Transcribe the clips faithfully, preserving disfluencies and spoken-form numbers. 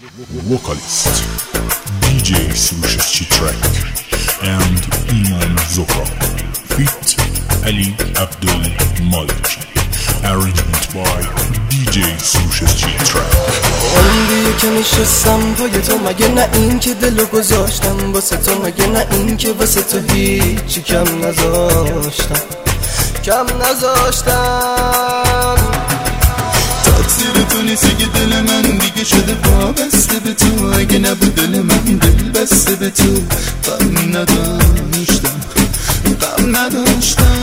Vocalist D J Surush Track and Iman Zoka feat Ali Abdul Malik. Arrangement by D J Surush Track. عمریه که نشستم پای تو، مگه نه این که دلو گذاشتم واسه تو، مگه نه این که واسه تو هیچی کم نذاشتم کم نذاشتم. تقصیر تو نیستی که دل من دیگه شده وابسته به تو، اگه نبود دل من دل بسته به تو. غم نداشتم غم نداشتم.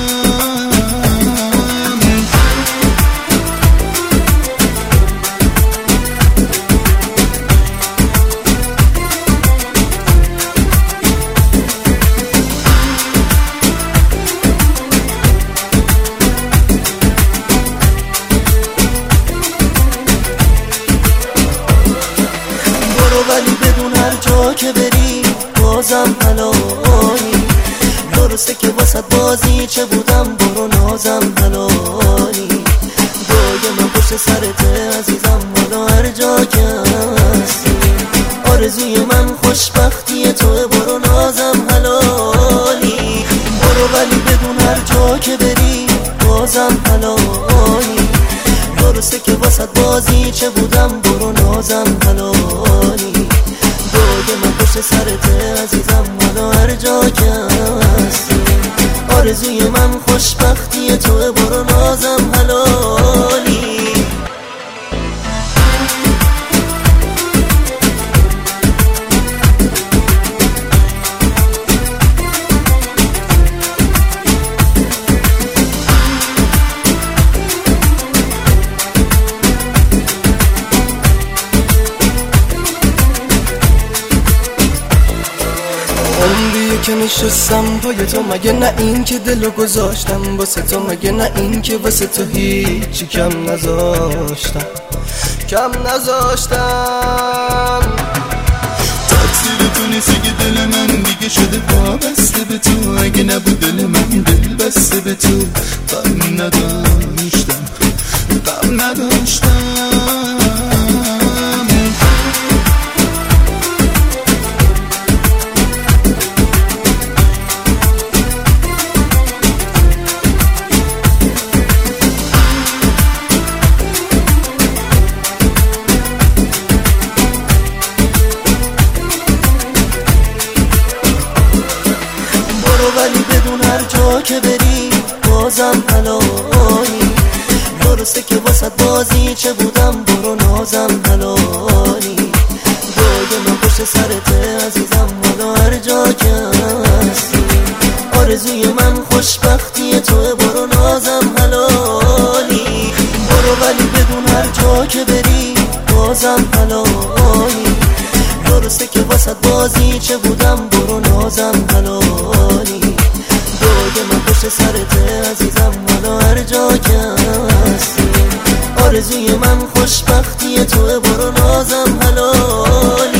ولی بدون هر جا که بری بازم حلالی، درسته که واسه بازی چه بودم، برو نازم حلالی. دایه من پشت سرته عزیزم، حالا هر جا که هستی. آرزوی من خوشبختی توه، برو نازم حلالی. برو ولی بدون هر جا که بری بازم حلالی، درسته که واسه بازی چه بودم، برو نازم حلالی. دوگه من پشت سرته عزیزم، حالا هر جا که هستی. آرزوی من خوشبختی توه، برو نازم حلالی. عمریه که نشستم پای تو، مگه نه این که دلو گذاشتم واسه تو، مگه نه این که واسه تو هیچی کم نذاشتم کم نذاشتم. تقصیر تو نیستی که دل من دیگه شده وابسته به تو، اگه نبود دل من دل بسته به تو. غم نداشتم غم نداشتم. ولی بدون هر جا که بری بازم حلالی، درسته که واسه بازی چه بودم، برو نازم حلالی. دایه من پشت سرته عزیزم، حالا هر جا که هستی. آرزوی من خوشبختی توه، برو نازم حلالی. برو ولی بدون هر جا که بری بازم حلالی، درسته که واسه بازی چه بودم، برو نازم حلالی. دوگه من پشت سرته عزیزم، حالا هر جا که هستی. آرزوی من خوشبختی توه، برو نازم حلالی.